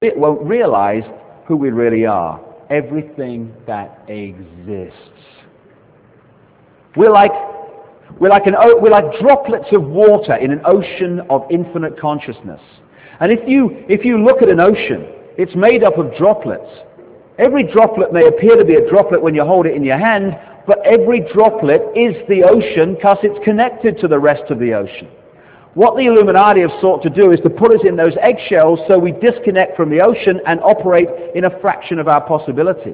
it won't realize who we really are. Everything that exists. We're like droplets of water in an ocean of infinite consciousness. And if you look at an ocean, it's made up of droplets. Every droplet may appear to be a droplet when you hold it in your hand, but every droplet is the ocean because it's connected to the rest of the ocean. What the Illuminati have sought to do is to put us in those eggshells so we disconnect from the ocean and operate in a fraction of our possibility.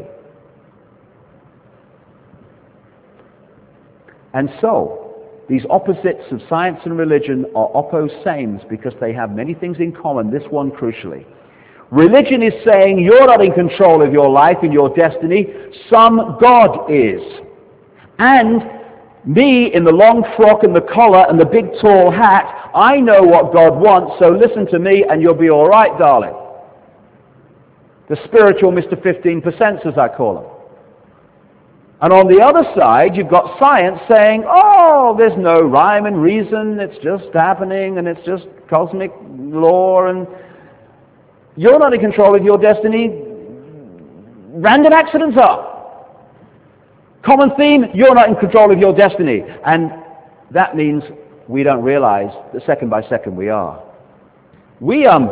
And so, these opposites of science and religion are opposames because they have many things in common, this one crucially. Religion is saying you're not in control of your life and your destiny, some God is. And me in the long frock and the collar and the big tall hat, I know what God wants, so listen to me and you'll be all right, darling. The spiritual Mr. 15%, as I call them. And on the other side, you've got science saying, oh, there's no rhyme and reason, it's just happening, and it's just cosmic law, and you're not in control of your destiny. Random accidents are. Common theme, you're not in control of your destiny. And that means we don't realize that second by second we are. We are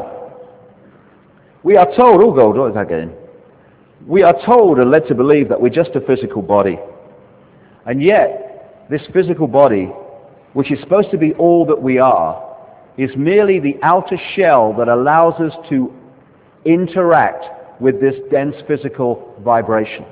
told, oh God, what is that getting? We are told and led to believe that we're just a physical body. And yet, this physical body, which is supposed to be all that we are, is merely the outer shell that allows us to interact with this dense physical vibration.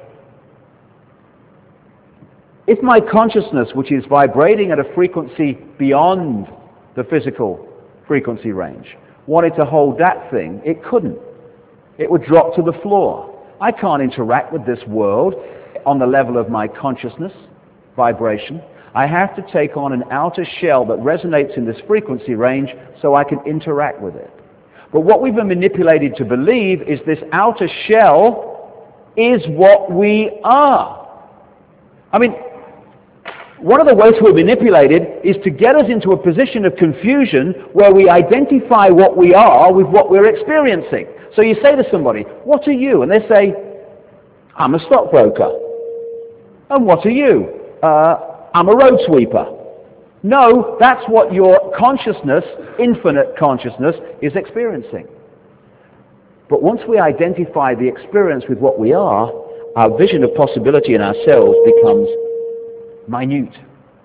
If my consciousness, which is vibrating at a frequency beyond the physical frequency range, wanted to hold that thing, it couldn't. It would drop to the floor. I can't interact with this world on the level of my consciousness, vibration. I have to take on an outer shell that resonates in this frequency range so I can interact with it. But what we've been manipulated to believe is this outer shell is what we are. I mean, one of the ways we're manipulated is to get us into a position of confusion where we identify what we are with what we're experiencing. So you say to somebody, what are you? And they say, I'm a stockbroker. And what are you? I'm a road sweeper. No, that's what your consciousness, infinite consciousness, is experiencing. But once we identify the experience with what we are, our vision of possibility in ourselves becomes minute.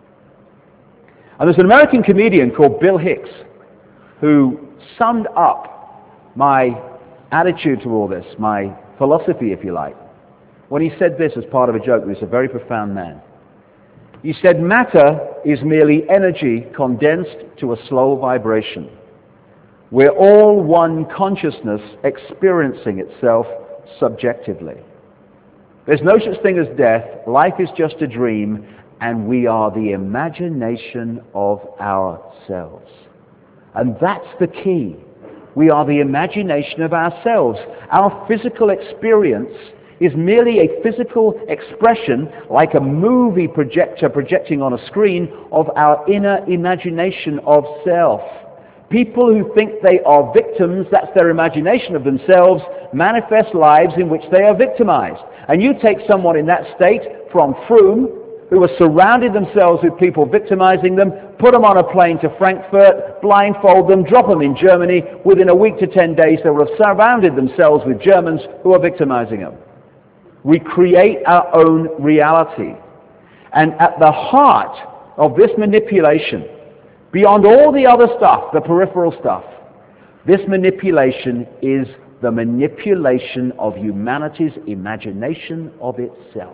And there's an American comedian called Bill Hicks who summed up my attitude to all this, my philosophy, if you like, when he said this as part of a joke. He was a very profound man. He said, matter is merely energy condensed to a slow vibration. We're all one consciousness experiencing itself subjectively. There's no such thing as death. Life is just a dream, and we are the imagination of ourselves. And that's the key. We are the imagination of ourselves. Our physical experience is merely a physical expression, like a movie projector projecting on a screen, of our inner imagination of self. People who think they are victims, that's their imagination of themselves, manifest lives in which they are victimized. And you take someone in that state from Froome, who have surrounded themselves with people victimizing them, put them on a plane to Frankfurt, blindfold them, drop them in Germany. Within a week to 10 days, they will have surrounded themselves with Germans who are victimizing them. We create our own reality. And at the heart of this manipulation, beyond all the other stuff, the peripheral stuff, this manipulation is the manipulation of humanity's imagination of itself.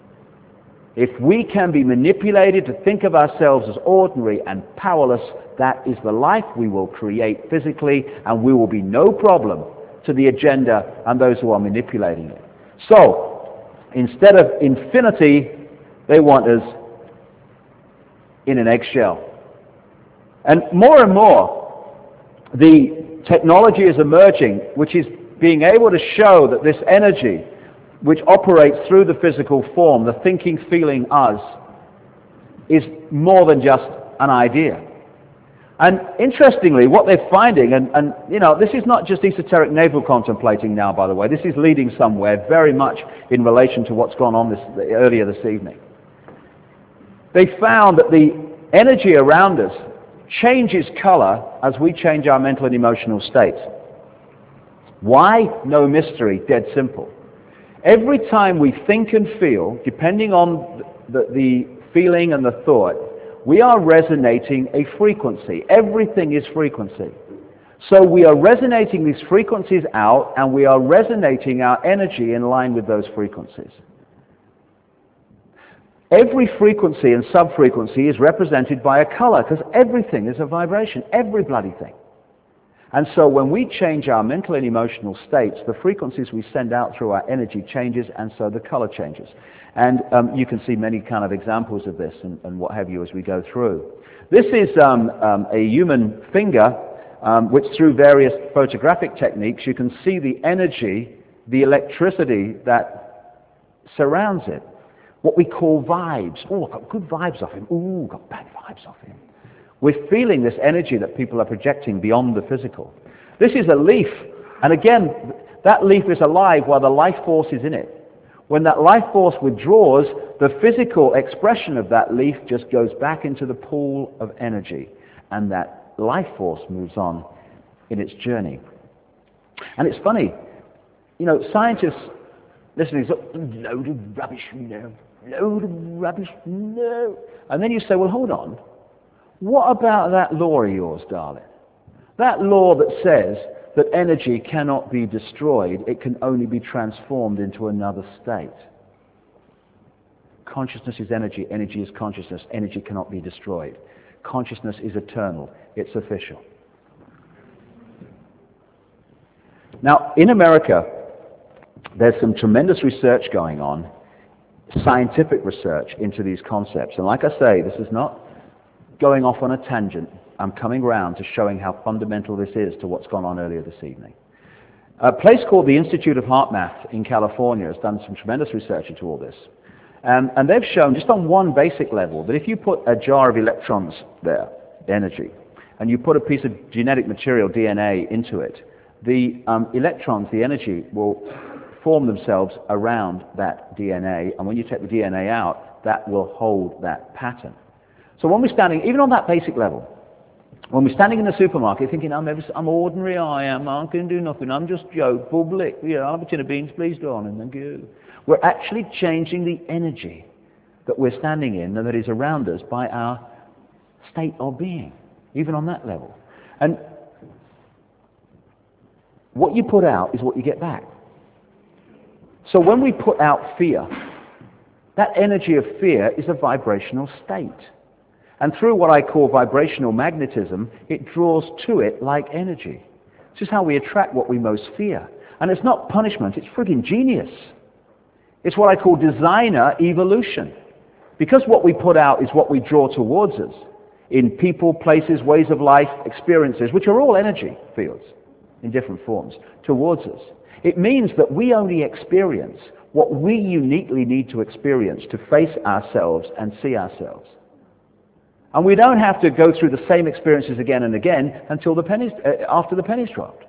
If we can be manipulated to think of ourselves as ordinary and powerless, that is the life we will create physically, and we will be no problem to the agenda and those who are manipulating it. So, instead of infinity, they want us in an eggshell. And more, the technology is emerging, which is being able to show that this energy, which operates through the physical form, the thinking, feeling us, is more than just an idea. And interestingly, what they're finding, and you know, this is not just esoteric navel contemplating now, by the way. This is leading somewhere very much in relation to what's gone on earlier this evening. They found that the energy around us changes color as we change our mental and emotional state. Why? No mystery, dead simple. Every time we think and feel, depending on the feeling and the thought, we are resonating a frequency. Everything is frequency. So we are resonating these frequencies out, and we are resonating our energy in line with those frequencies. Every frequency and sub-frequency is represented by a color, because everything is a vibration, every bloody thing. And so when we change our mental and emotional states, the frequencies we send out through our energy changes, and so the color changes. And you can see many kind of examples of this and what have you as we go through. This is a human finger, which through various photographic techniques, you can see the energy, the electricity that surrounds it. What we call vibes. Oh, I've got good vibes off him. Ooh, got bad vibes off him. We're feeling this energy that people are projecting beyond the physical. This is a leaf, and again, that leaf is alive while the life force is in it. When that life force withdraws, the physical expression of that leaf just goes back into the pool of energy, and that life force moves on in its journey. And it's funny, you know, scientists listening, load of rubbish, no, load of rubbish, no. And then you say, well, hold on. What about that law of yours, darling? That law that says that energy cannot be destroyed, it can only be transformed into another state. Consciousness is energy, energy is consciousness, energy cannot be destroyed. Consciousness is eternal, it's official. Now, in America, there's some tremendous research going on, scientific research into these concepts. And like I say, this is not going off on a tangent. I'm coming round to showing how fundamental this is to what's gone on earlier this evening. A place called the Institute of Heart Math in California has done some tremendous research into all this. And they've shown, just on one basic level, that if you put a jar of electrons there, energy, and you put a piece of genetic material, DNA, into it, the electrons, the energy, will form themselves around that DNA, and when you take the DNA out, that will hold that pattern. So when we're standing, even on that basic level, when we're standing in the supermarket thinking, I'm ordinary, I can do nothing, I'm just Joe, public, I'll have a tin of beans, please, darling, thank you. We're actually changing the energy that we're standing in and that is around us by our state of being, even on that level. And what you put out is what you get back. So when we put out fear, that energy of fear is a vibrational state. And through what I call vibrational magnetism, it draws to it like energy. This is how we attract what we most fear. And it's not punishment, it's friggin' genius. It's what I call designer evolution. Because what we put out is what we draw towards us in people, places, ways of life, experiences, which are all energy fields in different forms, towards us. It means that we only experience what we uniquely need to experience to face ourselves and see ourselves. And we don't have to go through the same experiences again and again until after the pennies dropped.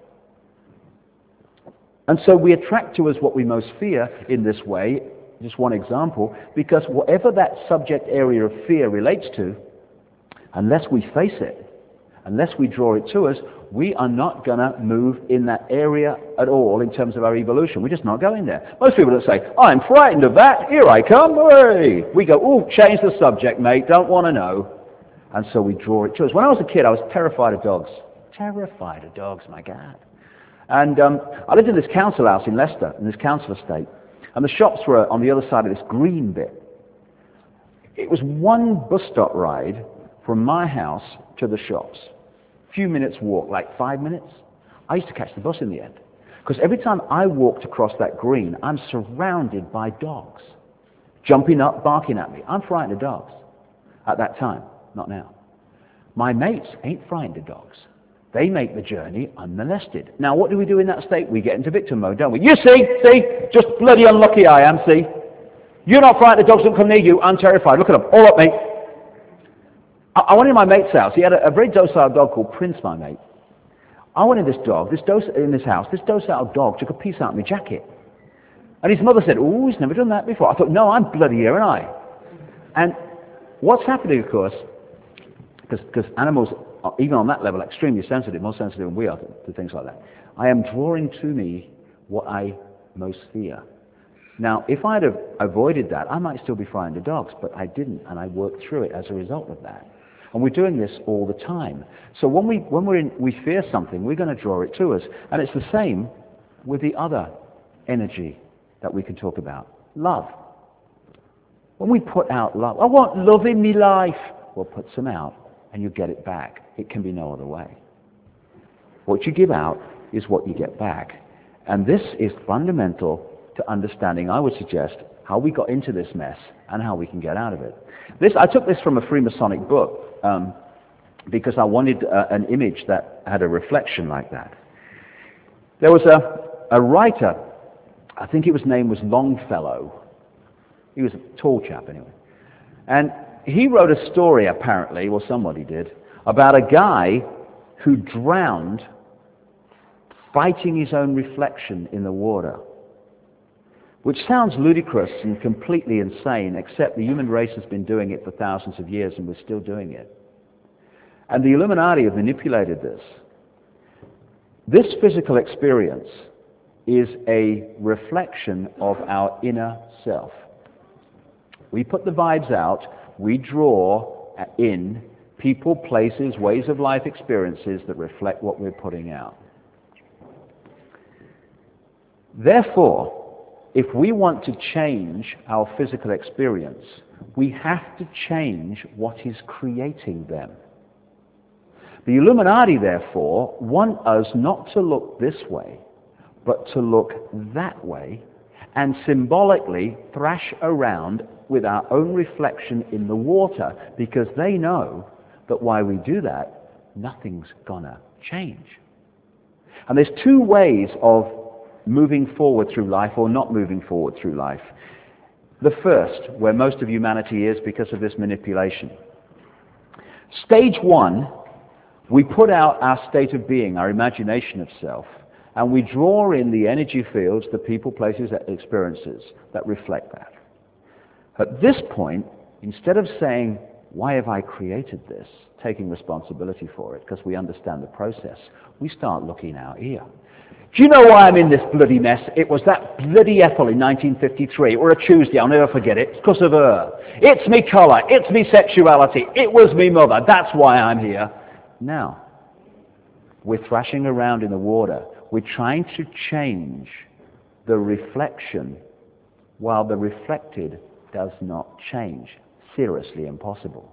And so we attract to us what we most fear in this way, just one example, because whatever that subject area of fear relates to, unless we face it, unless we draw it to us, we are not going to move in that area at all in terms of our evolution. We're just not going there. Most people that say, I'm frightened of that, here I come, hey! We go, oh, change the subject, mate, don't want to know. And so we draw it to us. When I was a kid, I was terrified of dogs. Terrified of dogs, my God. And I lived in this council house in Leicester, in this council estate. And the shops were on the other side of this green bit. It was one bus stop ride from my house to the shops. A few minutes walk, like 5 minutes. I used to catch the bus in the end. Because every time I walked across that green, I'm surrounded by dogs. Jumping up, barking at me. I'm frightened of dogs at that time. Not now. My mates ain't frightened of dogs. They make the journey unmolested. Now, what do we do in that state? We get into victim mode, don't we? You see, just bloody unlucky I am, see? You're not frightened of dogs that come near you. I'm terrified. Look at them, all up me. I went in my mate's house. He had a very docile dog called Prince, my mate. I went in in this house. This docile dog took a piece out of my jacket. And his mother said, "Oh, he's never done that before." I thought, no, I'm bloody here, aren't I? And what's happening, of course, because animals are, even on that level, extremely sensitive, more sensitive than we are to things like that. I am drawing to me what I most fear. Now, if I'd have avoided that, I might still be frightened of dogs, but I didn't, and I worked through it as a result of that. And we're doing this all the time. So when we fear something, we're going to draw it to us. And it's the same with the other energy that we can talk about, love. When we put out love, I want love in me life. Well, put some out, and you get it back. It can be no other way. What you give out is what you get back. And this is fundamental to understanding, I would suggest, how we got into this mess and how we can get out of it. I took this from a Freemasonic book because I wanted an image that had a reflection like that. There was a writer, I think his name was Longfellow. He was a tall chap anyway. And he wrote a story, apparently, or somebody did, about a guy who drowned fighting his own reflection in the water, which sounds ludicrous and completely insane, except the human race has been doing it for thousands of years and we're still doing it. And the Illuminati have manipulated this. This physical experience is a reflection of our inner self. We put the vibes out, we draw in people, places, ways of life experiences that reflect what we're putting out. Therefore, if we want to change our physical experience, we have to change what is creating them. The Illuminati, therefore, want us not to look this way, but to look that way, and symbolically thrash around with our own reflection in the water, because they know that while we do that, nothing's gonna change. And there's two ways of moving forward through life or not moving forward through life. The first, where most of humanity is because of this manipulation. Stage one, we put out our state of being, our imagination of self, and we draw in the energy fields, the people, places, experiences that reflect that. At this point, instead of saying, "Why have I created this?" taking responsibility for it, because we understand the process, we start looking out here. Do you know why I'm in this bloody mess? It was that bloody Ethel in 1953, or a Tuesday, I'll never forget it. It's because of her. It's me colour, it's me sexuality, it was me mother, that's why I'm here. Now, we're thrashing around in the water. We're trying to change the reflection while the reflected does not change. Seriously impossible.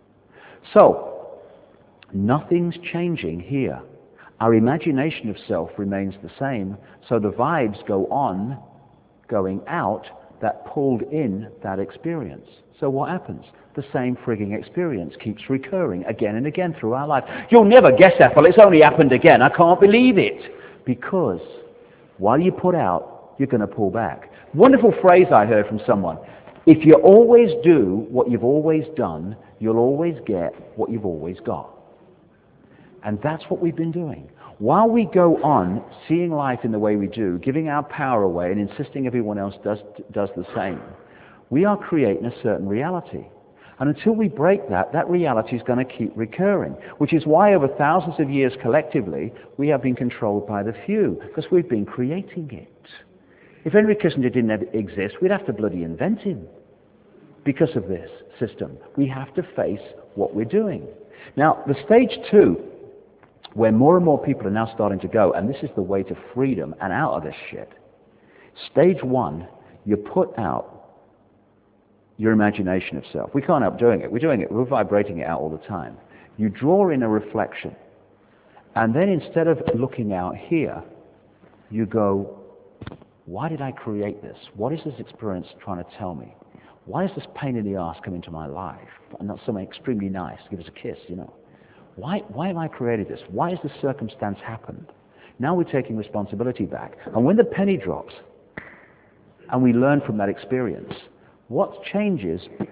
So, nothing's changing here. Our imagination of self remains the same, so the vibes go on, going out, that pulled in that experience. So what happens? The same frigging experience keeps recurring again and again through our life. You'll never guess, Ethel, it's only happened again. I can't believe it. Because while you put out, you're going to pull back. Wonderful phrase I heard from someone. If you always do what you've always done, you'll always get what you've always got. And that's what we've been doing. While we go on seeing life in the way we do, giving our power away and insisting everyone else does the same, we are creating a certain reality. And until we break that, that reality is going to keep recurring, which is why over thousands of years collectively, we have been controlled by the few, because we've been creating it. If Henry Kissinger didn't exist, we'd have to bloody invent him. Because of this system, we have to face what we're doing. Now, the stage two, where more and more people are now starting to go, and this is the way to freedom and out of this shit. Stage one, you put out your imagination of self. We can't help doing it. We're doing it. We're vibrating it out all the time. You draw in a reflection, and then instead of looking out here, you go, why did I create this? What is this experience trying to tell me? Why is this pain in the ass come into my life? And not something extremely nice, give us a kiss, you know. Why have I created this? Why has this circumstance happened? Now we're taking responsibility back. And when the penny drops, and we learn from that experience, what changes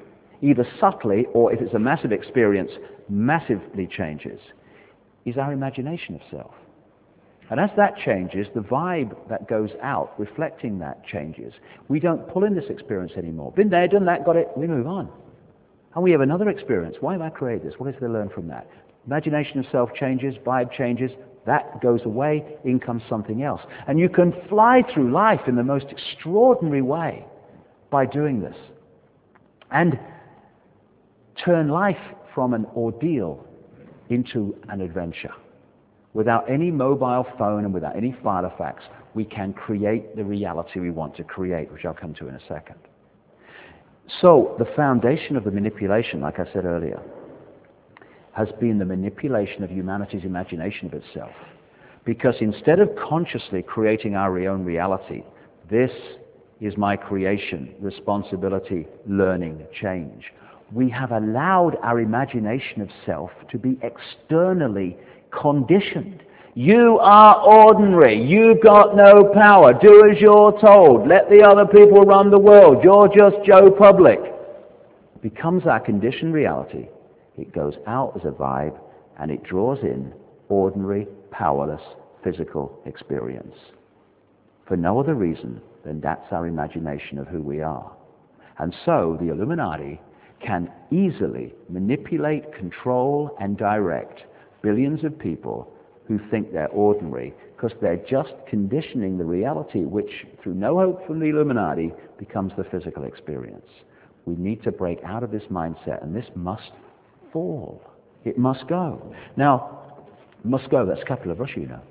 either subtly or if it's a massive experience, massively changes, is our imagination of self. And as that changes, the vibe that goes out reflecting that changes. We don't pull in this experience anymore. Been there, done that, got it, we move on. And we have another experience. Why have I created this? What is there to learn from that? Imagination of self changes, vibe changes, that goes away, in comes something else. And you can fly through life in the most extraordinary way by doing this. And turn life from an ordeal into an adventure. Without any mobile phone and without any file effects, we can create the reality we want to create, which I'll come to in a second. So the foundation of the manipulation, like I said earlier, has been the manipulation of humanity's imagination of itself. Because instead of consciously creating our own reality, this is my creation, responsibility, learning, change. We have allowed our imagination of self to be externally conditioned. You are ordinary. You've got no power. Do as you're told. Let the other people run the world. You're just Joe Public. It becomes our conditioned reality. It goes out as a vibe, and it draws in ordinary, powerless, physical experience. For no other reason than that's our imagination of who we are. And so the Illuminati can easily manipulate, control, and direct billions of people who think they're ordinary, because they're just conditioning the reality which, through no hope from the Illuminati, becomes the physical experience. We need to break out of this mindset, and this must fall. It must go. Now, must go, that's capital of Russia, you know.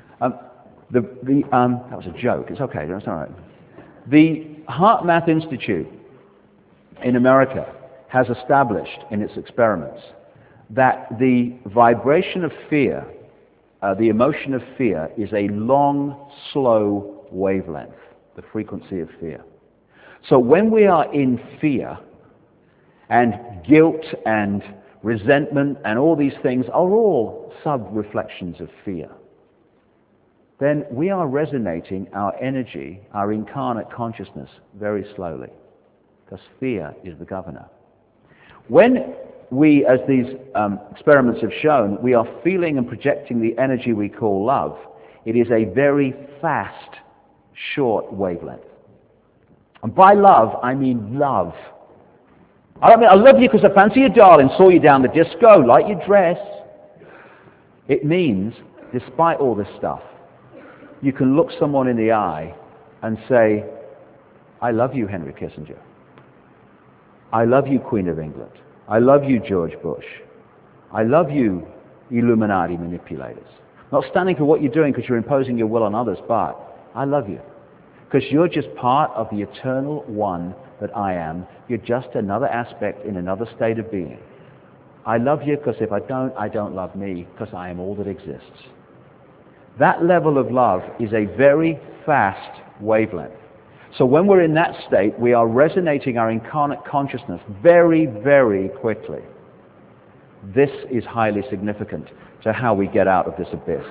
That was a joke. It's okay, that's all right. The HeartMath Institute in America has established in its experiments that the vibration of fear, the emotion of fear, is a long, slow wavelength, the frequency of fear. So when we are in fear, and guilt and resentment and all these things are all sub-reflections of fear, then we are resonating our energy, our incarnate consciousness, very slowly, because fear is the governor. When we, as these experiments have shown, we are feeling and projecting the energy we call love, it is a very fast, short wavelength. And by love, I mean love. I don't mean I love you because I fancy you, darling, saw you down the disco, like your dress. It means, despite all this stuff, you can look someone in the eye and say, I love you, Henry Kissinger. I love you, Queen of England. I love you, George Bush. I love you, Illuminati manipulators. Not standing for what you're doing because you're imposing your will on others, but I love you. Because you're just part of the eternal one that I am. You're just another aspect in another state of being. I love you because if I don't love me, because I am all that exists. That level of love is a very fast wavelength. So when we're in that state, we are resonating our incarnate consciousness very, very quickly. This is highly significant to how we get out of this abyss.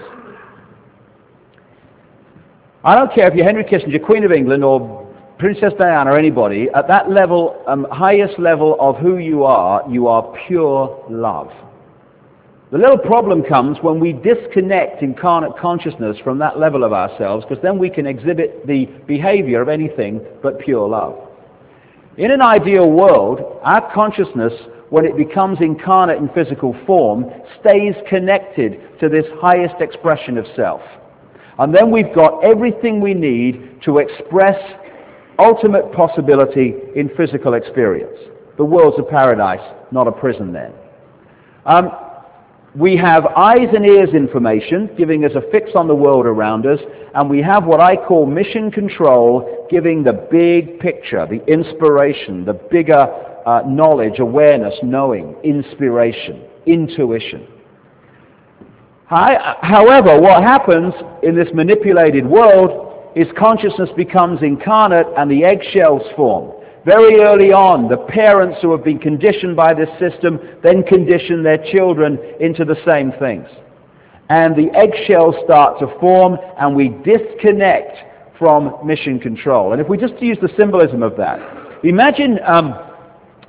I don't care if you're Henry Kissinger, Queen of England, or Princess Diana, or anybody, at that level, highest level of who you are pure love. The little problem comes when we disconnect incarnate consciousness from that level of ourselves, because then we can exhibit the behavior of anything but pure love. In an ideal world, our consciousness, when it becomes incarnate in physical form, stays connected to this highest expression of self. And then we've got everything we need to express ultimate possibility in physical experience. The world's a paradise, not a prison then. We have eyes and ears information, giving us a fix on the world around us, and we have what I call mission control, giving the big picture, the inspiration, the bigger knowledge, awareness, knowing, inspiration, intuition. However, what happens in this manipulated world is consciousness becomes incarnate and the eggshells form. Very early on, the parents who have been conditioned by this system then condition their children into the same things. And the eggshells start to form, and we disconnect from mission control. And if we just use the symbolism of that, imagine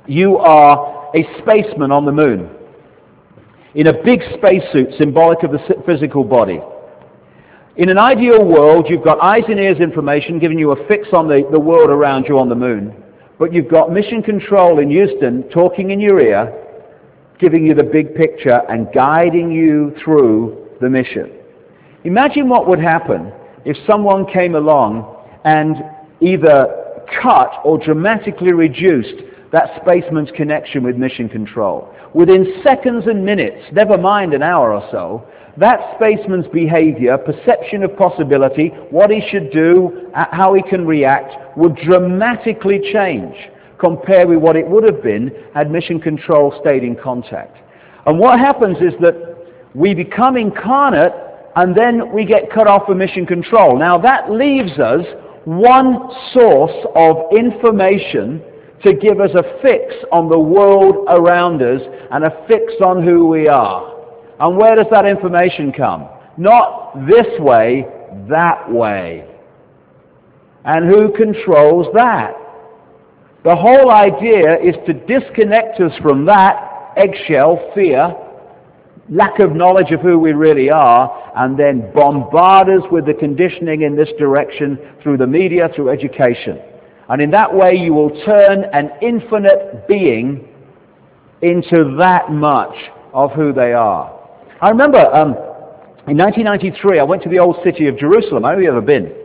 You are a spaceman on the moon, in a big spacesuit symbolic of the physical body. In an ideal world, you've got eyes and ears information giving you a fix on the world around you on the moon, but you've got mission control in Houston talking in your ear, giving you the big picture and guiding you through the mission. Imagine what would happen if someone came along and either cut or dramatically reduced that spaceman's connection with mission control. Within seconds and minutes, never mind an hour or so, that spaceman's behavior, perception of possibility, what he should do, how he can react, would dramatically change compared with what it would have been had mission control stayed in contact. And what happens is that we become incarnate and then we get cut off from mission control. Now that leaves us one source of information to give us a fix on the world around us and a fix on who we are. And where does that information come? Not this way, that way. And who controls that? The whole idea is to disconnect us from that eggshell, fear, lack of knowledge of who we really are, and then bombard us with the conditioning in this direction through the media, through education. And in that way you will turn an infinite being into that much of who they are. I remember in 1993 I went to the old city of Jerusalem. Have you ever been?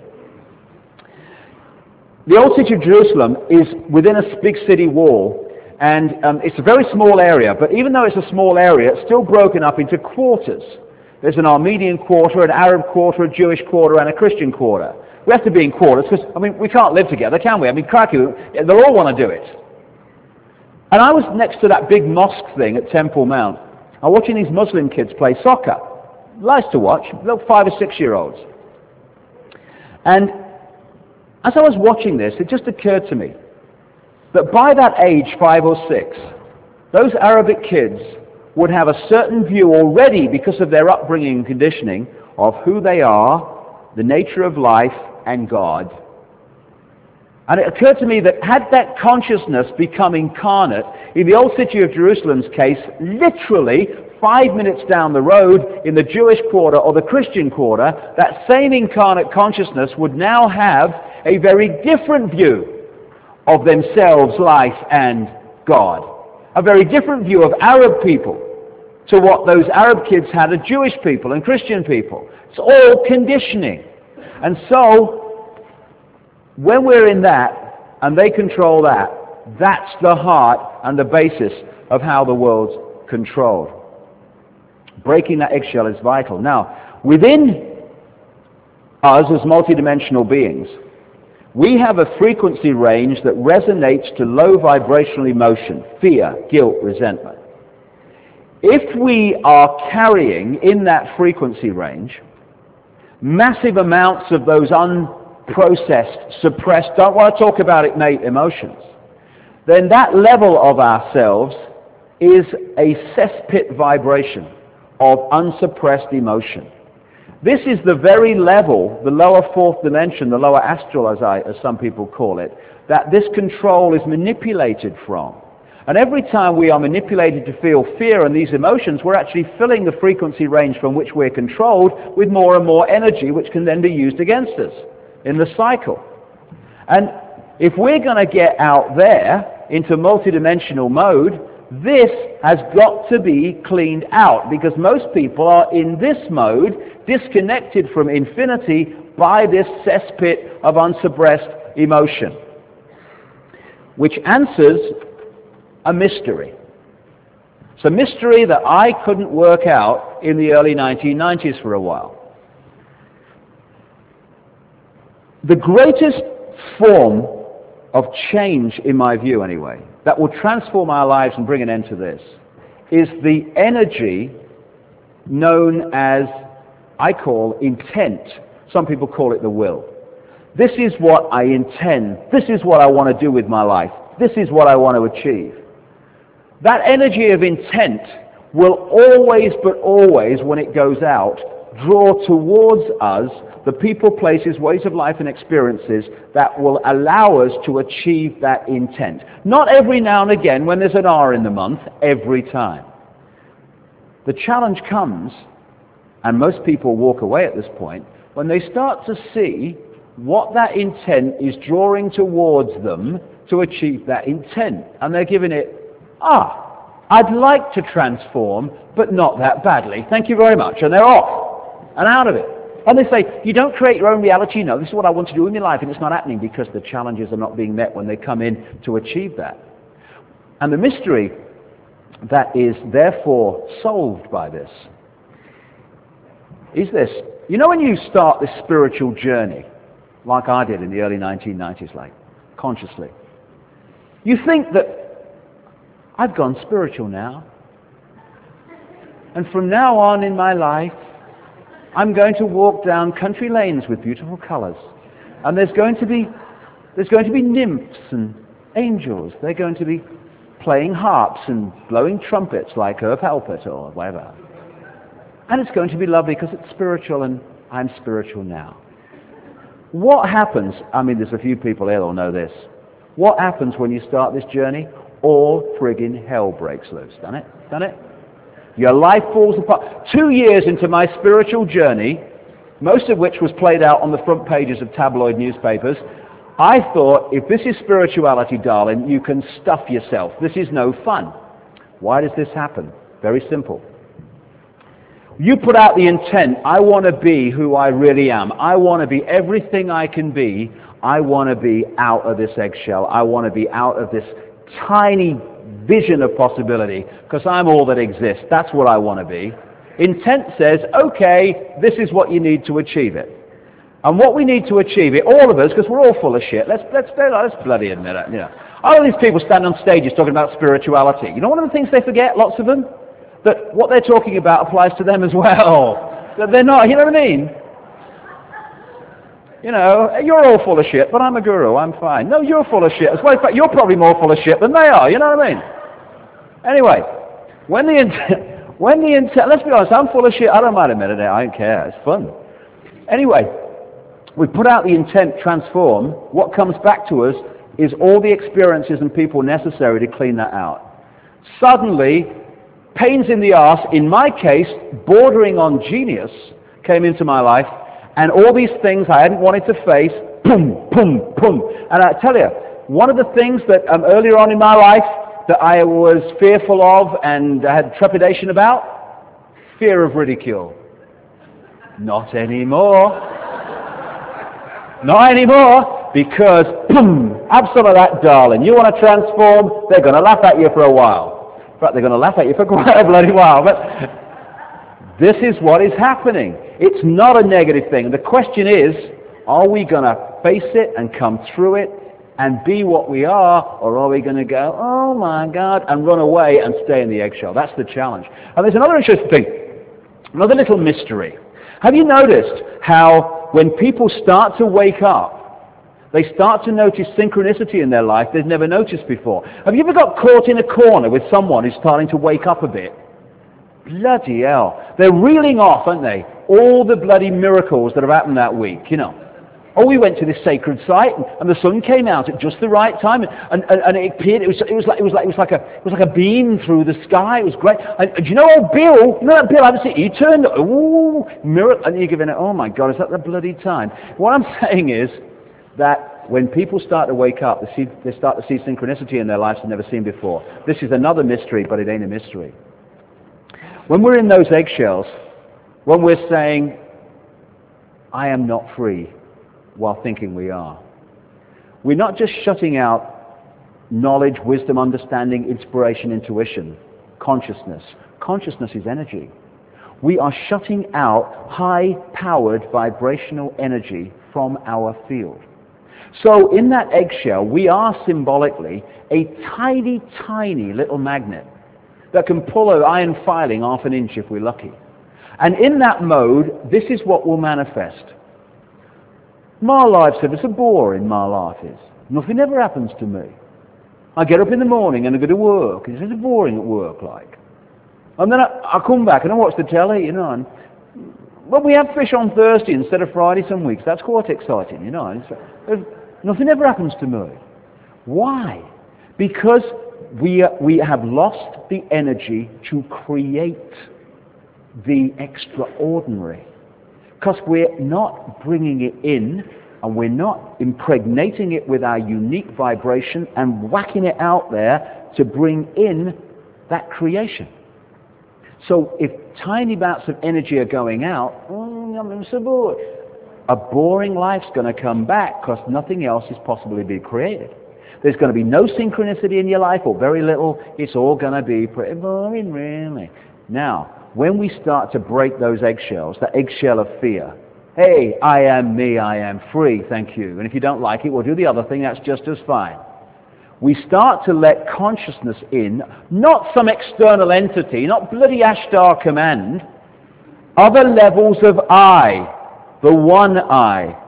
The old city of Jerusalem is within a big city wall, and it's a very small area, but even though it's a small area, it's still broken up into quarters. There's an Armenian quarter, an Arab quarter, a Jewish quarter, and a Christian quarter. We have to be in quarters because, we can't live together, can we? Crikey, they'll all want to do it. And I was next to that big mosque thing at Temple Mount. I'm watching these Muslim kids play soccer. Nice to watch, little 5 or 6 year olds. And as I was watching this, it just occurred to me that by that age, 5 or 6, those Arabic kids would have a certain view already because of their upbringing and conditioning of who they are, the nature of life, and God. And it occurred to me that had that consciousness become incarnate, in the old city of Jerusalem's case, literally 5 minutes down the road in the Jewish quarter or the Christian quarter, that same incarnate consciousness would now have a very different view of themselves, life, and God. A very different view of Arab people to what those Arab kids had of Jewish people and Christian people. It's all conditioning. And so, when we're in that, and they control that, that's the heart and the basis of how the world's controlled. Breaking that eggshell is vital. Now, within us as multidimensional beings, we have a frequency range that resonates to low vibrational emotion, fear, guilt, resentment. If we are carrying in that frequency range massive amounts of those unprocessed, suppressed, don't want to talk about it, mate, emotions, then that level of ourselves is a cesspit vibration of unsuppressed emotion. This is the very level, the lower fourth dimension, the lower astral as some people call it, that this control is manipulated from. And every time we are manipulated to feel fear and these emotions, we're actually filling the frequency range from which we're controlled with more and more energy, which can then be used against us in the cycle. And if we're going to get out there into multidimensional mode, this has got to be cleaned out, because most people are in this mode, disconnected from infinity by this cesspit of unsuppressed emotion, which answers a mystery. It's a mystery that I couldn't work out in the early 1990s for a while. The greatest form of change, in my view anyway, that will transform our lives and bring an end to this, is the energy known as, I call, intent. Some people call it the will. This is what I intend. This is what I want to do with my life. This is what I want to achieve. That energy of intent will always, but always, when it goes out, draw towards us the people, places, ways of life, and experiences that will allow us to achieve that intent. Not every now and again when there's an R in the month, every time. The challenge comes, and most people walk away at this point, when they start to see what that intent is drawing towards them to achieve that intent. And they're giving it, I'd like to transform, but not that badly. Thank you very much. And they're off and out of it. And they say, you don't create your own reality. No, this is what I want to do in my life, and it's not happening because the challenges are not being met when they come in to achieve that. And the mystery that is therefore solved by this is this. You know, when you start this spiritual journey, like I did in the early 1990s, like consciously, you think that I've gone spiritual now, and from now on in my life I'm going to walk down country lanes with beautiful colors, and there's going to be nymphs and angels. They're going to be playing harps and blowing trumpets like Herb Alpert or whatever, and it's going to be lovely because it's spiritual, and I'm spiritual now. What happens? I mean, there's a few people here who'll know this. What happens when you start this journey? All friggin' hell breaks loose. Done it? Done it? Your life falls apart. 2 years into my spiritual journey, most of which was played out on the front pages of tabloid newspapers, I thought, if this is spirituality, darling, you can stuff yourself. This is no fun. Why does this happen? Very simple. You put out the intent, I want to be who I really am. I want to be everything I can be. I want to be out of this eggshell. I want to be out of this tiny vision of possibility because I'm all that exists. That's what I want to be. Intent says, okay, this is what you need to achieve it. And what we need to achieve it, all of us, because we're all full of shit, let's bloody admit it. You know. All of these people stand on stages talking about spirituality. You know one of the things they forget, lots of them? That what they're talking about applies to them as well. That they're not, you know what I mean? You know, you're all full of shit, but I'm a guru, I'm fine. No, you're full of shit as well. In fact, you're probably more full of shit than they are, you know what I mean? Anyway, when the intent, let's be honest, I'm full of shit, I don't mind admitting it, I don't care, it's fun. Anyway, we put out the intent, transform, what comes back to us is all the experiences and people necessary to clean that out. Suddenly, pains in the arse, in my case, bordering on genius, came into my life, and all these things I hadn't wanted to face, boom, boom, boom. And I tell you, one of the things that earlier on in my life that I was fearful of and had trepidation about, fear of ridicule. Not anymore. Not anymore, because boom, have some of that, darling. You want to transform, they're going to laugh at you for a while. In fact, they're going to laugh at you for quite a bloody while, but this is what is happening. It's not a negative thing. The question is, are we going to face it and come through it and be what we are, or are we going to go, oh my God, and run away and stay in the eggshell? That's the challenge. And there's another interesting thing, another little mystery. Have you noticed how when people start to wake up, they start to notice synchronicity in their life they've never noticed before? Have you ever got caught in a corner with someone who's starting to wake up a bit? Bloody hell. They're reeling off, aren't they? All the bloody miracles that have happened that week, you know. Oh, we went to this sacred site, and the sun came out at just the right time, and it appeared. It was like a beam through the sky. It was great. And you know, old Bill, you know that Bill? I see he turned. Ooh, miracle! And you're giving it. Oh my God, is that the bloody time? What I'm saying is that when people start to wake up, they start to see synchronicity in their lives they've never seen before. This is another mystery, but it ain't a mystery. When we're in those eggshells, when we're saying, I am not free, while thinking we are, we're not just shutting out knowledge, wisdom, understanding, inspiration, intuition, consciousness. Consciousness is energy. We are shutting out high-powered vibrational energy from our field. So in that eggshell, we are symbolically a tiny, tiny little magnet that can pull an iron filing half an inch if we're lucky. And in that mode, this is what will manifest. My life said, it's a boring, my life is. Nothing ever happens to me. I get up in the morning and I go to work. It's boring at work, like. And then I come back and I watch the telly, you know, and Well, we have fish on Thursday instead of Friday some weeks. That's quite exciting, you know. Nothing ever happens to me. Why? Because we have lost the energy to create the extraordinary. Because we're not bringing it in, and we're not impregnating it with our unique vibration and whacking it out there to bring in that creation. So if tiny bouts of energy are going out, I'm so bored. A boring life's going to come back because nothing else is possibly be created. There's going to be no synchronicity in your life, or very little. It's all going to be pretty boring, really. Now, when we start to break those eggshells, that eggshell of fear, hey, I am me, I am free, thank you. And if you don't like it, we'll do the other thing, that's just as fine. We start to let consciousness in, not some external entity, not bloody Ashtar Command, other levels of I, the one I.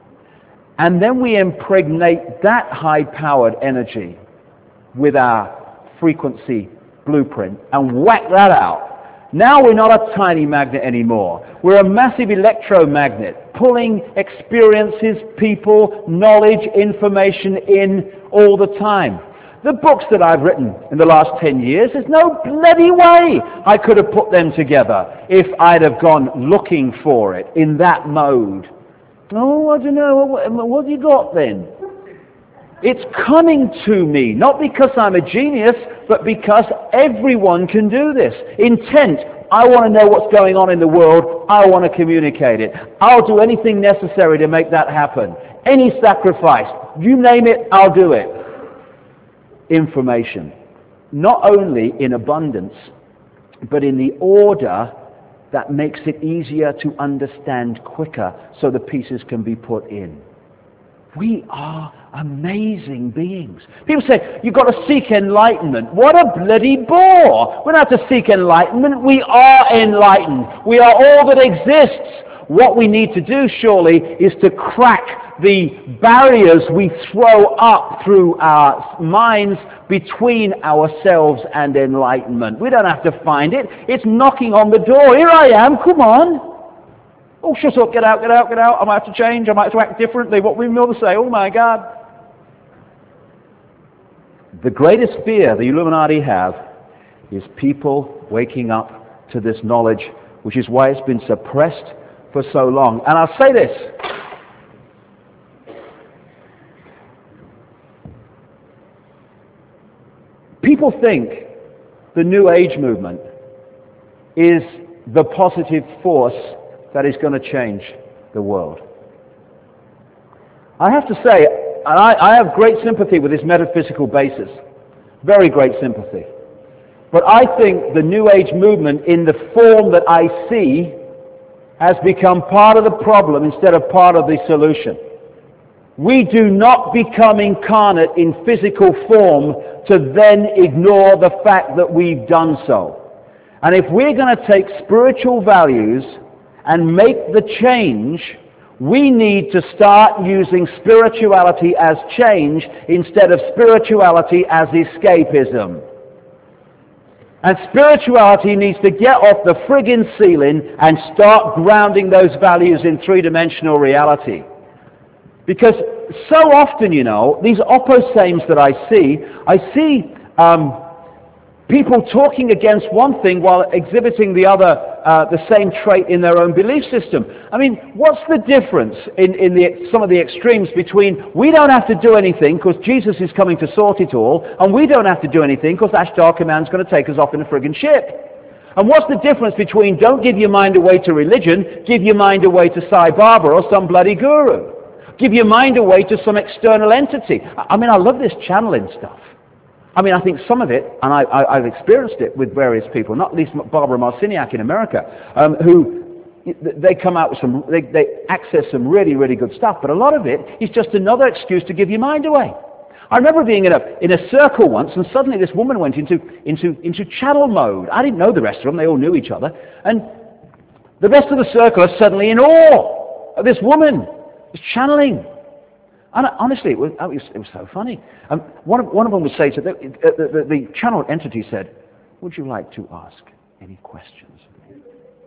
And then we impregnate that high-powered energy with our frequency blueprint and whack that out. Now we're not a tiny magnet anymore. We're a massive electromagnet, pulling experiences, people, knowledge, information in all the time. The books that I've written in the last 10 years, there's no bloody way I could have put them together if I'd have gone looking for it in that mode. Oh, I don't know. What have you got then? It's coming to me, not because I'm a genius, but because everyone can do this. Intent, I want to know what's going on in the world. I want to communicate it. I'll do anything necessary to make that happen. Any sacrifice, you name it, I'll do it. Information, not only in abundance, but in the order that makes it easier to understand quicker so the pieces can be put in. We are amazing beings. People say, you've got to seek enlightenment. What a bloody bore. We don't have to seek enlightenment. We are enlightened. We are all that exists. What we need to do, surely, is to crack the barriers we throw up through our minds between ourselves and enlightenment. We don't have to find it. It's knocking on the door. Here I am. Come on. Oh, shut up, get out, get out, get out. I might have to change, I might have to act differently. What will my mother say? Oh my God. The greatest fear the Illuminati have is people waking up to this knowledge, which is why it's been suppressed for so long. And I'll say this. People think the New Age movement is the positive force that is going to change the world. I have to say, I have great sympathy with this metaphysical basis. Very great sympathy. But I think the New Age movement, in the form that I see, has become part of the problem instead of part of the solution. We do not become incarnate in physical form to then ignore the fact that we've done so. And if we're going to take spiritual values and make the change, we need to start using spirituality as change instead of spirituality as escapism. And spirituality needs to get off the friggin' ceiling and start grounding those values in three-dimensional reality. Because so often, you know, these opposames that I see people talking against one thing while exhibiting the other, the same trait in their own belief system. I mean, what's the difference in some of the extremes between we don't have to do anything because Jesus is coming to sort it all, and we don't have to do anything because Ashtar Command's going to take us off in a friggin' ship? And what's the difference between don't give your mind away to religion, give your mind away to Sai Baba or some bloody guru? Give your mind away to some external entity. I mean, I love this channeling stuff. I mean, I think some of it, and I've experienced it with various people, not least Barbara Marciniak in America, who they come out with some, they access some really, really good stuff, but a lot of it is just another excuse to give your mind away. I remember being in a circle once, and suddenly this woman went into channel mode. I didn't know the rest of them; they all knew each other, and the rest of the circle are suddenly in awe of this woman who's channeling. And honestly, it was so funny. One of them would say to the channel entity said, "Would you like to ask any questions?"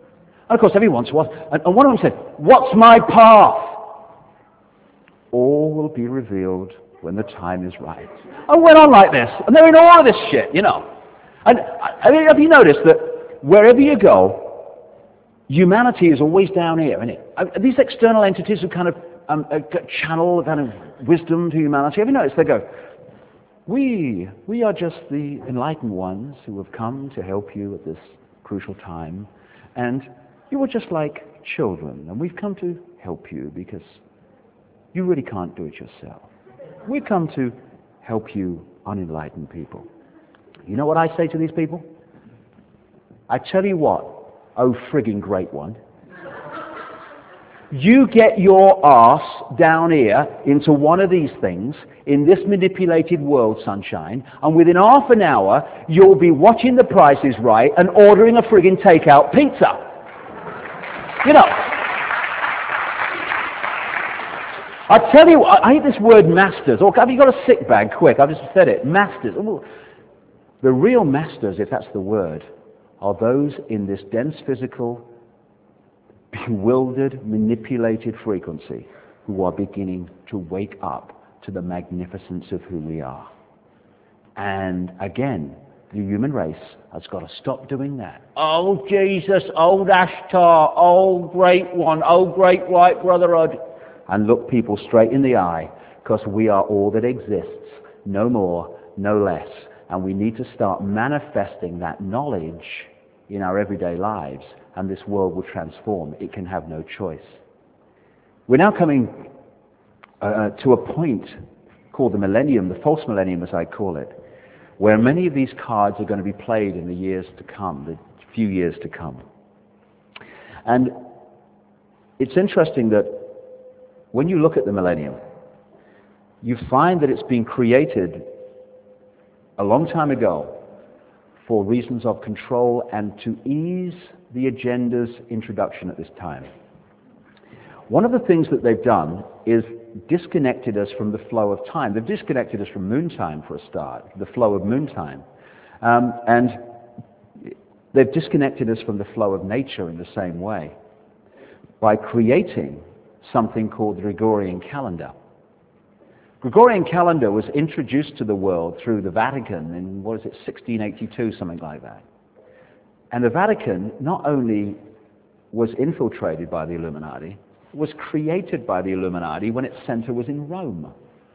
And of course, every once in a while, and one of them said, "What's my path?" All will be revealed when the time is right. I went on like this, and they're in all of this shit, you know. And have you noticed that wherever you go, humanity is always down here, isn't it? These external entities who kind of channel kind of wisdom to humanity, have you noticed? They go, we are just the enlightened ones who have come to help you at this crucial time, and you are just like children, and we've come to help you because you really can't do it yourself. We've come to help you unenlightened people. You know what I say to these people? I tell you what, oh frigging great one. You get your arse down here into one of these things in this manipulated world, sunshine, and within half an hour you'll be watching The Price is Right and ordering a frigging takeout pizza. You know, I tell you, I hate this word masters. Or have you got a sick bag? Quick, I've just said it. Masters. The real masters, if that's the word, are those in this dense physical, bewildered, manipulated frequency who are beginning to wake up to the magnificence of who we are. And again, the human race has got to stop doing that. Oh Jesus, old Ashtar, oh great one, oh great white brotherhood. And look people straight in the eye, because we are all that exists, no more, no less. And we need to start manifesting that knowledge in our everyday lives, and this world will transform. It can have no choice. We're now coming to a point called the millennium, the false millennium as I call it, where many of these cards are going to be played in the years to come, the few years to come. And it's interesting that when you look at the millennium, you find that it's been created a long time ago for reasons of control and to ease the agenda's introduction at this time. One of the things that they've done is disconnected us from the flow of time. They've disconnected us from moon time for a start, the flow of moon time. And they've disconnected us from the flow of nature in the same way by creating something called the Gregorian calendar. Gregorian calendar was introduced to the world through the Vatican in, 1682, something like that. And the Vatican not only was infiltrated by the Illuminati, was created by the Illuminati when its center was in Rome.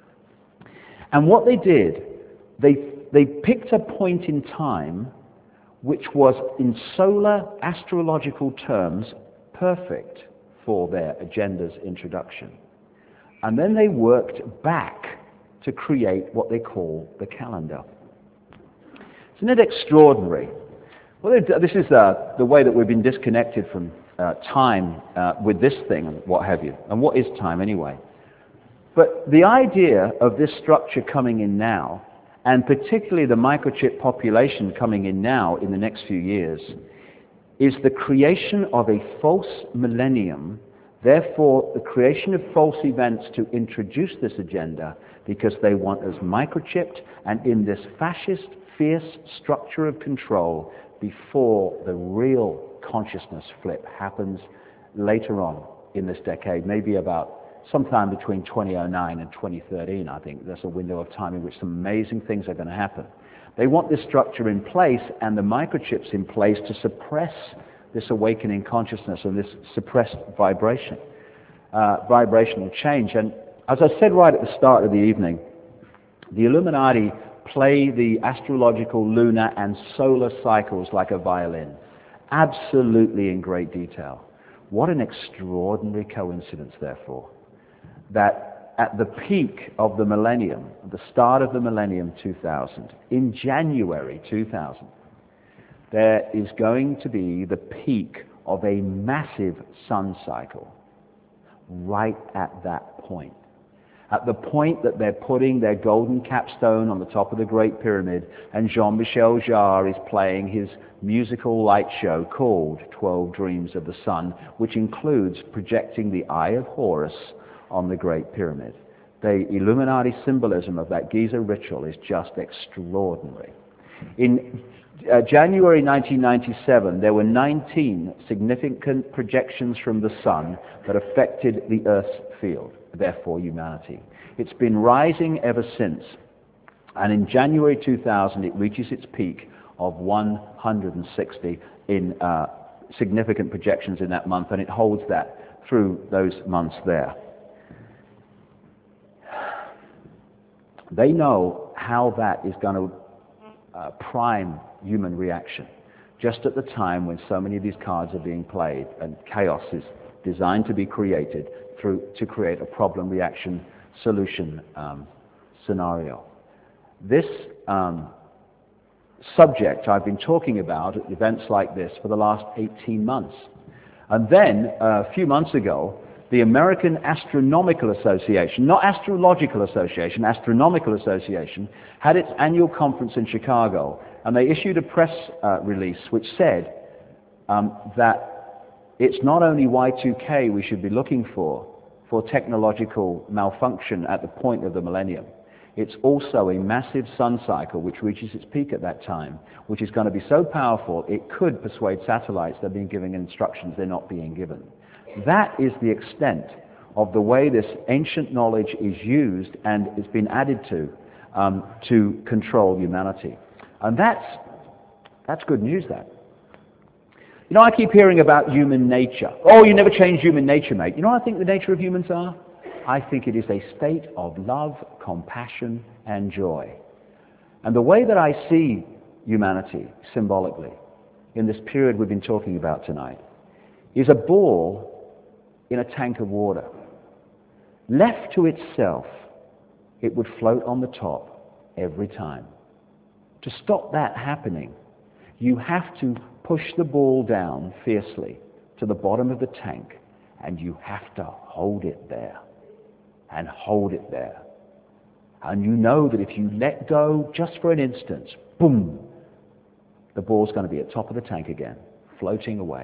And what they did, they picked a point in time which was, in solar astrological terms, perfect for their agenda's introduction. And then they worked back to create what they call the calendar. Isn't it extraordinary? Well, this is the way that we've been disconnected from time with this thing and what have you. And what is time anyway? But the idea of this structure coming in now, and particularly the microchip population coming in now in the next few years, is the creation of a false millennium. Therefore, the creation of false events to introduce this agenda, because they want us microchipped and in this fascist, fierce structure of control before the real consciousness flip happens later on in this decade, maybe about sometime between 2009 and 2013, I think. There's a window of time in which some amazing things are going to happen. They want this structure in place and the microchips in place to suppress this awakening consciousness and this suppressed vibrational change. And as I said right at the start of the evening, the Illuminati play the astrological, lunar, and solar cycles like a violin, absolutely in great detail. What an extraordinary coincidence, therefore, that at the peak of the millennium, the start of the millennium 2000, in January 2000, there is going to be the peak of a massive sun cycle right at that point. At the point that they're putting their golden capstone on the top of the Great Pyramid and Jean-Michel Jarre is playing his musical light show called 12 Dreams of the Sun, which includes projecting the Eye of Horus on the Great Pyramid. The Illuminati symbolism of that Giza ritual is just extraordinary. In January 1997, there were 19 significant projections from the sun that affected the Earth's field, therefore humanity. It's been rising ever since, and in January 2000 it reaches its peak of 160 in significant projections in that month, and it holds that through those months there. They know how that is going to prime human reaction, just at the time when so many of these cards are being played and chaos is designed to be created to create a problem, reaction, solution scenario. This subject I've been talking about at events like this for the last 18 months. And then, a few months ago, the American Astronomical Association, not Astrological Association, Astronomical Association, had its annual conference in Chicago, and they issued a press release which said that it's not only Y2K we should be looking for technological malfunction at the point of the millennium. It's also a massive sun cycle which reaches its peak at that time, which is going to be so powerful it could persuade satellites that are being given instructions they're not being given. That is the extent of the way this ancient knowledge is used and it's been added to control humanity. And that's good news, that. You know, I keep hearing about human nature. Oh, you never change human nature, mate. You know what I think the nature of humans are? I think it is a state of love, compassion, and joy. And the way that I see humanity symbolically in this period we've been talking about tonight is a ball in a tank of water. Left to itself, it would float on the top every time. To stop that happening, you have to push the ball down fiercely to the bottom of the tank, and you have to hold it there. And hold it there. And you know that if you let go just for an instant, boom, the ball's going to be at the top of the tank again, floating away.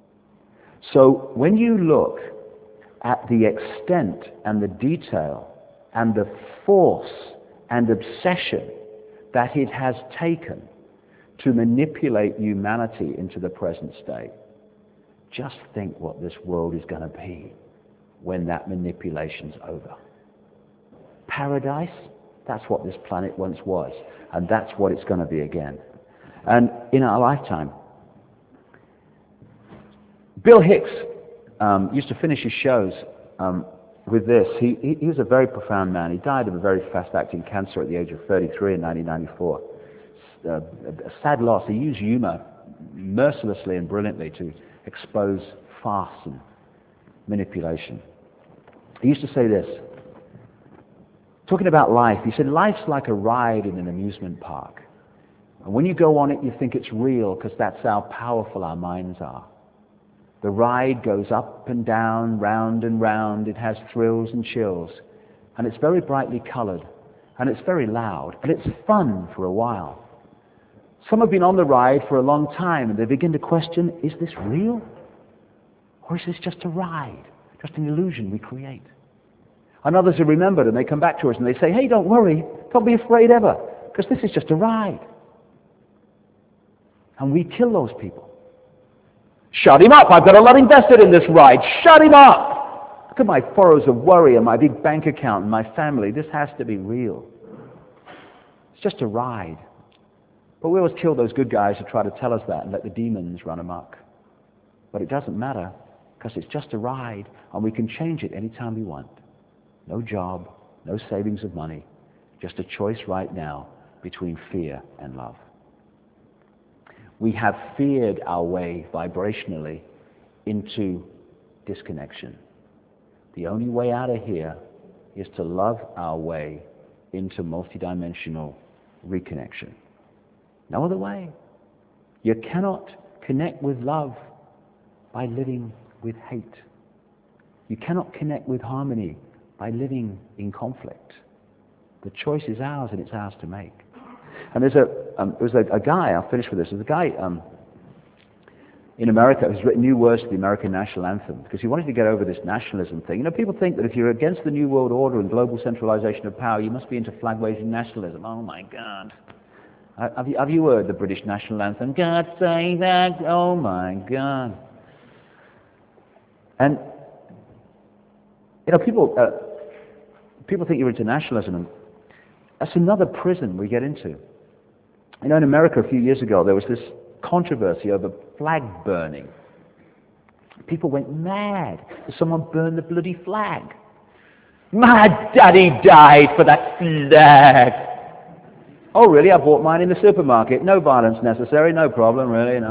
So when you look at the extent and the detail and the force and obsession that it has taken to manipulate humanity into the present state, just think what this world is going to be when that manipulation's over. Paradise, that's what this planet once was, and that's what it's going to be again. And in our lifetime, Bill Hicks used to finish his shows with this. He was a very profound man. He died of a very fast-acting cancer at the age of 33 in 1994. A sad loss. He used humor mercilessly and brilliantly to expose farce and manipulation. He used to say this, talking about life. He said, life's like a ride in an amusement park. And when you go on it, you think it's real because that's how powerful our minds are. The ride goes up and down, round and round. It has thrills and chills. And it's very brightly colored. And it's very loud. And it's fun for a while. Some have been on the ride for a long time and they begin to question, is this real? Or is this just a ride? Just an illusion we create. And others are remembered and they come back to us and they say, hey, don't worry, don't be afraid ever, because this is just a ride. And we kill those people. Shut him up, I've got a lot invested in this ride, shut him up! Look at my furrows of worry and my big bank account and my family, this has to be real. It's just a ride. But we always kill those good guys who try to tell us that and let the demons run amok. But it doesn't matter, because it's just a ride, and we can change it anytime we want. No job, no savings of money, just a choice right now between fear and love. We have feared our way vibrationally into disconnection. The only way out of here is to love our way into multidimensional reconnection. No other way. You cannot connect with love by living with hate. You cannot connect with harmony by living in conflict. The choice is ours, and it's ours to make. And there was a guy, I'll finish with this, there's a guy in America who's written new words to the American national anthem because he wanted to get over this nationalism thing. You know, people think that if you're against the New World Order and global centralization of power, you must be into flag-waving nationalism. Oh my God. Have you heard the British national anthem? God save that, oh my God. And, people think you're into nationalism, and that's another prison we get into. In America a few years ago, there was this controversy over flag burning. People went mad. Someone burned the bloody flag. My daddy died for that flag. Oh, really? I bought mine in the supermarket. No violence necessary. No problem, really.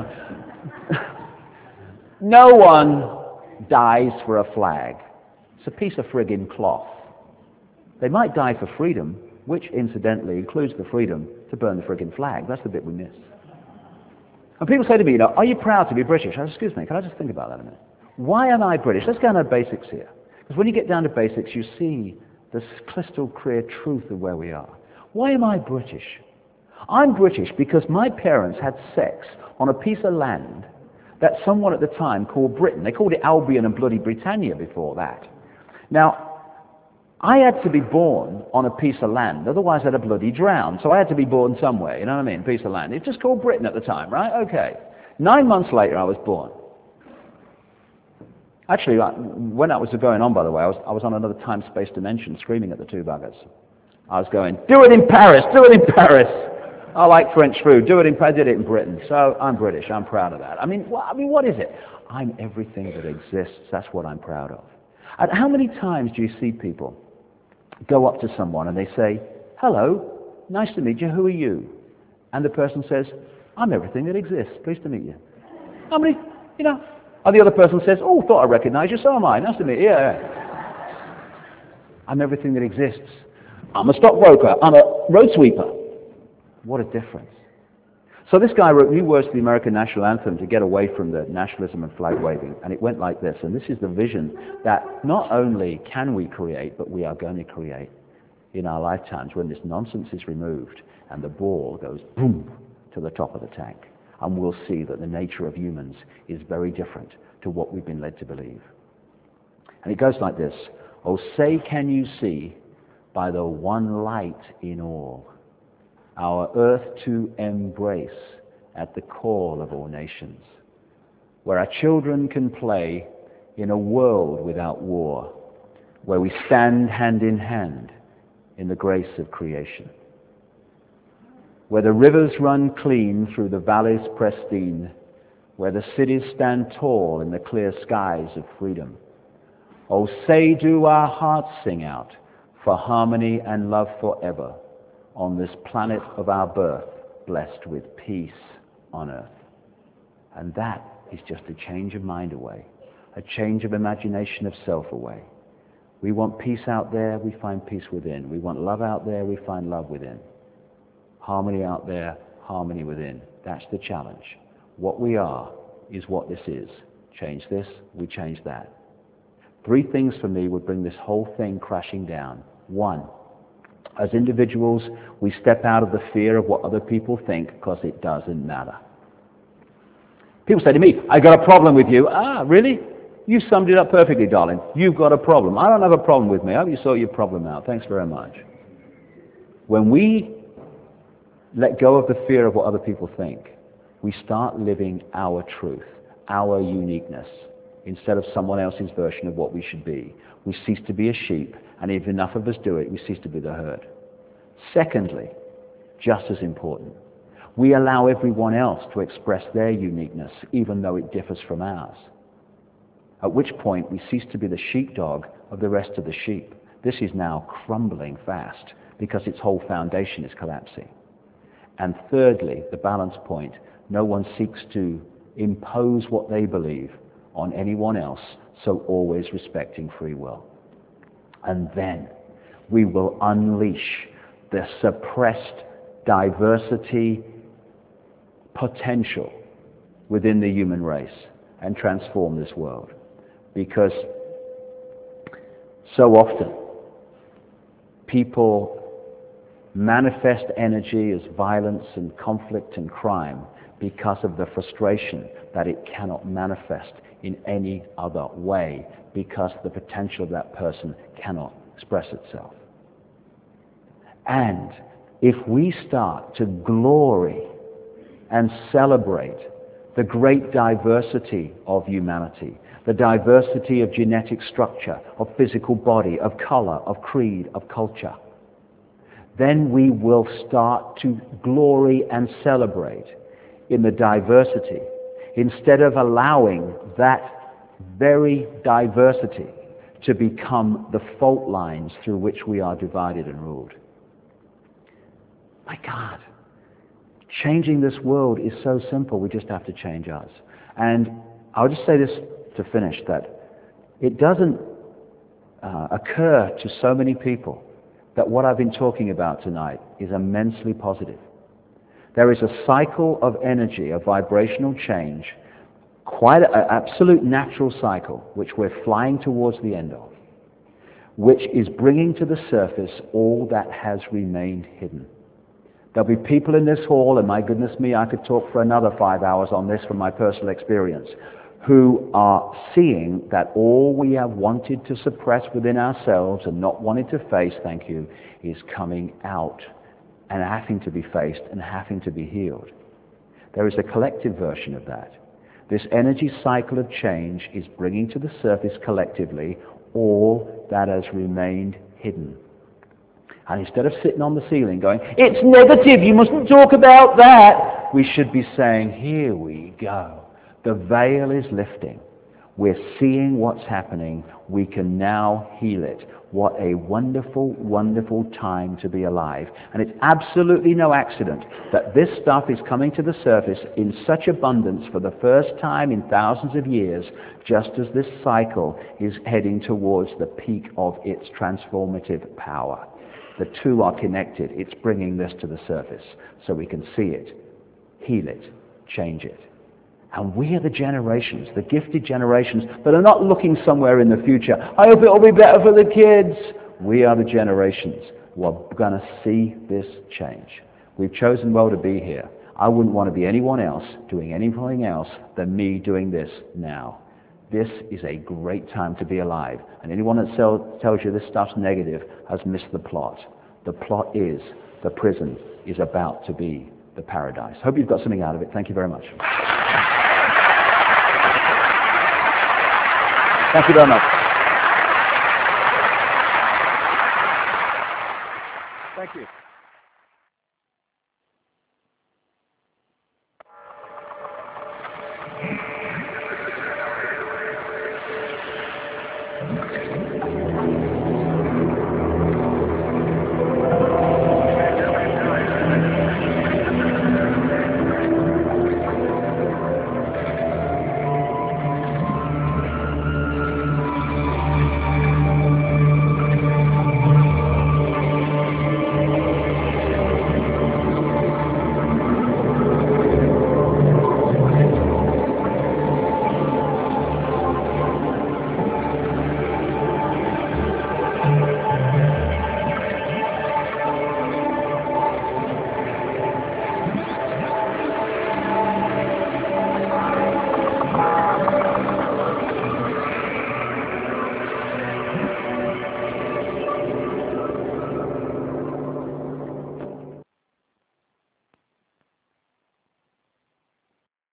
No one dies for a flag. It's a piece of friggin' cloth. They might die for freedom, which incidentally includes the freedom to burn the friggin' flag. That's the bit we miss. And people say to me, are you proud to be British? I say, excuse me, can I just think about that a minute? Why am I British? Let's go down to basics here. Because when you get down to basics, you see the crystal clear truth of where we are. Why am I British? I'm British because my parents had sex on a piece of land that someone at the time called Britain. They called it Albion and bloody Britannia before that. Now, I had to be born on a piece of land, otherwise I'd have bloody drowned. So I had to be born somewhere, you know what I mean? A piece of land. It's just called Britain at the time, right? Okay. 9 months later, I was born. Actually, when that was going on, by the way, I was on another time-space dimension screaming at the two buggers. I was going, do it in Paris, do it in Paris. I like French food, do it in Paris, I did it in Britain. So I'm British, I'm proud of that. I mean, what is it? I'm everything that exists, that's what I'm proud of. And how many times do you see people go up to someone and they say, hello, nice to meet you, who are you? And the person says, I'm everything that exists, pleased to meet you. How many, and the other person says, oh, thought I recognized you, so am I, nice to meet you, yeah. I'm everything that exists. I'm a stockbroker, I'm a road sweeper. What a difference. So this guy wrote new words to the American national anthem to get away from the nationalism and flag waving, and it went like this, and this is the vision that not only can we create, but we are going to create in our lifetimes when this nonsense is removed and the ball goes boom to the top of the tank, and we'll see that the nature of humans is very different to what we've been led to believe. And it goes like this, oh, say can you see by the one light in all, our earth to embrace at the call of all nations, where our children can play in a world without war, where we stand hand in hand in the grace of creation, where the rivers run clean through the valleys pristine, where the cities stand tall in the clear skies of freedom. Oh, say do our hearts sing out for harmony and love forever, on this planet of our birth, blessed with peace on earth. And that is just a change of mind away, a change of imagination of self away. We want peace out there, we find peace within. We want love out there, we find love within. Harmony out there, harmony within. That's the challenge. What we are is what this is. Change this, we change that. 3 things for me would bring this whole thing crashing down. 1, as individuals, we step out of the fear of what other people think because it doesn't matter. People say to me, I got a problem with you. Ah, really? You summed it up perfectly, darling. You've got a problem. I don't have a problem with me. I hope you sort your problem out. Thanks very much. When we let go of the fear of what other people think, we start living our truth, our uniqueness, instead of someone else's version of what we should be. We cease to be a sheep, and if enough of us do it, we cease to be the herd. Secondly, just as important, we allow everyone else to express their uniqueness, even though it differs from ours. At which point, we cease to be the sheepdog of the rest of the sheep. This is now crumbling fast, because its whole foundation is collapsing. And thirdly, the balance point, no one seeks to impose what they believe on anyone else, so always respecting free will. And then we will unleash the suppressed diversity potential within the human race and transform this world. Because so often people manifest energy as violence and conflict and crime because of the frustration that it cannot manifest in any other way, because the potential of that person cannot express itself. And if we start to glory and celebrate the great diversity of humanity, the diversity of genetic structure, of physical body, of color, of creed, of culture, then we will start to glory and celebrate in the diversity instead of allowing that very diversity to become the fault lines through which we are divided and ruled. My God, changing this world is so simple. We just have to change us. And I'll just say this to finish, that it doesn't occur to so many people that what I've been talking about tonight is immensely positive. There is a cycle of energy, of vibrational change, quite an absolute natural cycle, which we're flying towards the end of, which is bringing to the surface all that has remained hidden. There'll be people in this hall, and my goodness me, I could talk for another 5 hours on this from my personal experience, who are seeing that all we have wanted to suppress within ourselves and not wanted to face, thank you, is coming out and having to be faced and having to be healed. There is a collective version of that. This energy cycle of change is bringing to the surface collectively all that has remained hidden. And instead of sitting on the ceiling going, it's negative, you mustn't talk about that, we should be saying, here we go. The veil is lifting. We're seeing what's happening. We can now heal it. What a wonderful, wonderful time to be alive. And it's absolutely no accident that this stuff is coming to the surface in such abundance for the first time in thousands of years, just as this cycle is heading towards the peak of its transformative power. The two are connected. It's bringing this to the surface so we can see it, heal it, change it. And we are the generations, the gifted generations, that are not looking somewhere in the future. I hope it will be better for the kids. We are the generations who are going to see this change. We've chosen well to be here. I wouldn't want to be anyone else doing anything else than me doing this now. This is a great time to be alive. And anyone that tells you this stuff's negative has missed the plot. The plot is the prison is about to be the paradise. Hope you've got something out of it. Thank you very much. Thank you very much. Thank you.